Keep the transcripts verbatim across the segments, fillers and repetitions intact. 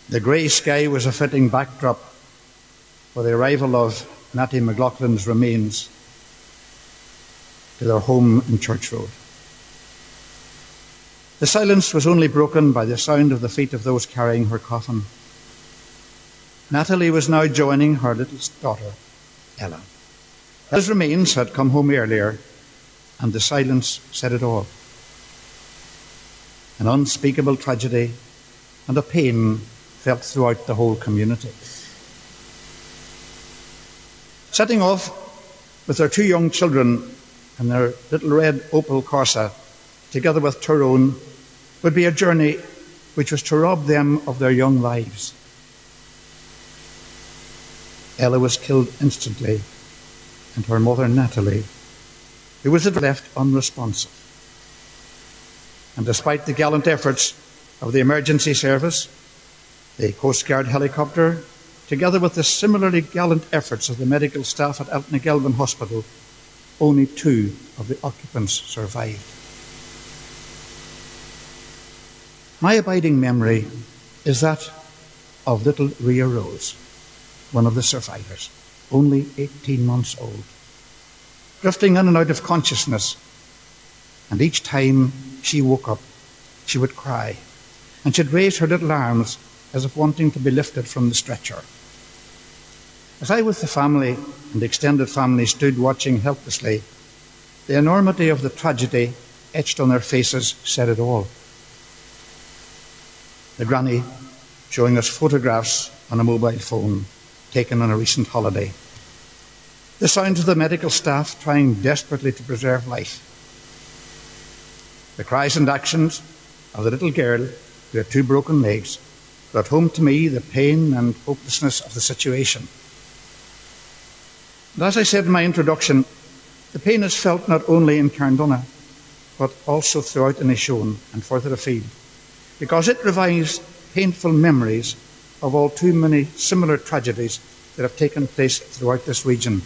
The grey sky was a fitting backdrop for the arrival of Natty McLaughlin's remains to their home in Church Road. The silence was only broken by the sound of the feet of those carrying her coffin. Natalie was now joining her little daughter, Ella. Ella's remains had come home earlier, and the silence said it all. An unspeakable tragedy and a pain felt throughout the whole community. Setting off with their two young children and their little red Opel Corsa, together with Tyrone, would be a journey which was to rob them of their young lives. Ella was killed instantly, and her mother, Natalie, who was left unresponsive. And despite the gallant efforts of the emergency service, the Coast Guard helicopter, together with the similarly gallant efforts of the medical staff at Altnagelvin Hospital, only two of the occupants survived. My abiding memory is that of little Ria Rose, one of the survivors, only eighteen months old, drifting in and out of consciousness, and each time she woke up, she would cry, and she'd raise her little arms as if wanting to be lifted from the stretcher. As I, with the family and the extended family, stood watching helplessly, the enormity of the tragedy etched on their faces said it all. The granny showing us photographs on a mobile phone taken on a recent holiday. The sounds of the medical staff trying desperately to preserve life. The cries and actions of the little girl who had two broken legs brought home to me the pain and hopelessness of the situation. And as I said in my introduction, the pain is felt not only in Carndonagh, but also throughout Inishowen and further afield, because it revives painful memories of all too many similar tragedies that have taken place throughout this region.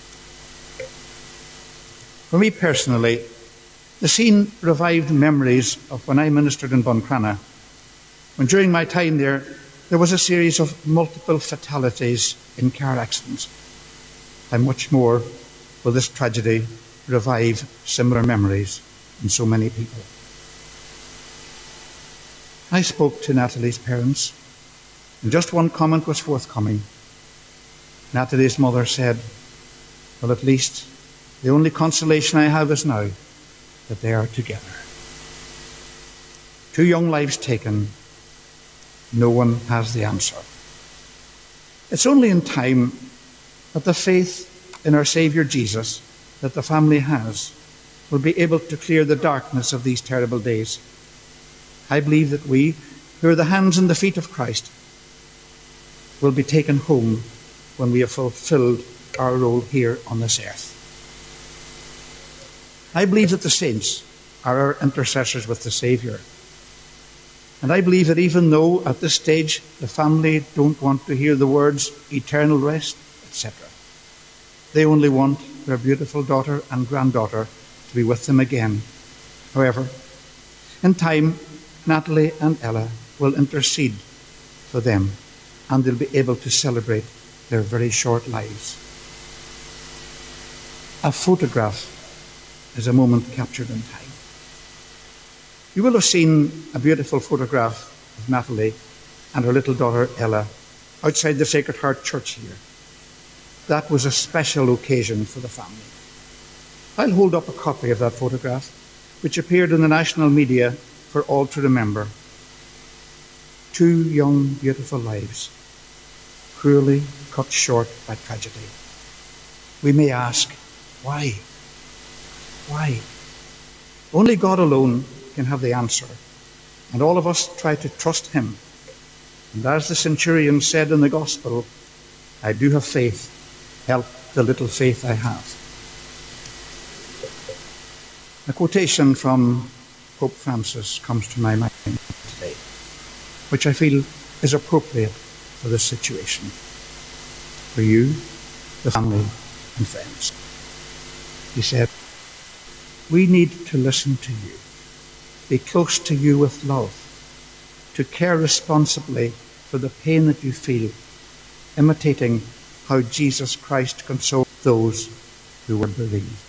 For me personally, the scene revived memories of when I ministered in Buncrana, when during my time there, there was a series of multiple fatalities in car accidents. And much more will this tragedy revive similar memories in so many people. I spoke to Natalie's parents, and just one comment was forthcoming. Natalie's mother said, well, at least the only consolation I have is now that they are together. Two young lives taken, no one has the answer. It's only in time that the faith in our Saviour Jesus that the family has will be able to clear the darkness of these terrible days. I believe that we, who are the hands and the feet of Christ, will be taken home when we have fulfilled our role here on this earth. I believe that the saints are our intercessors with the Saviour. And I believe that even though at this stage the family don't want to hear the words eternal rest, et cetera, they only want their beautiful daughter and granddaughter to be with them again. However, in time, Natalie and Ella will intercede for them, and they'll be able to celebrate their very short lives. A photograph is a moment captured in time. You will have seen a beautiful photograph of Natalie and her little daughter Ella outside the Sacred Heart Church here. That was a special occasion for the family. I'll hold up a copy of that photograph, which appeared in the national media for all to remember. Two young, beautiful lives, cruelly cut short by tragedy. We may ask, why? Why? Only God alone can have the answer, and all of us try to trust him. And as the centurion said in the Gospel, I do have faith, help the little faith I have. A quotation from Pope Francis comes to my mind today, which I feel is appropriate for this situation, for you, the family, and friends. He said, we need to listen to you, be close to you with love, to care responsibly for the pain that you feel, imitating how Jesus Christ consoled those who were bereaved.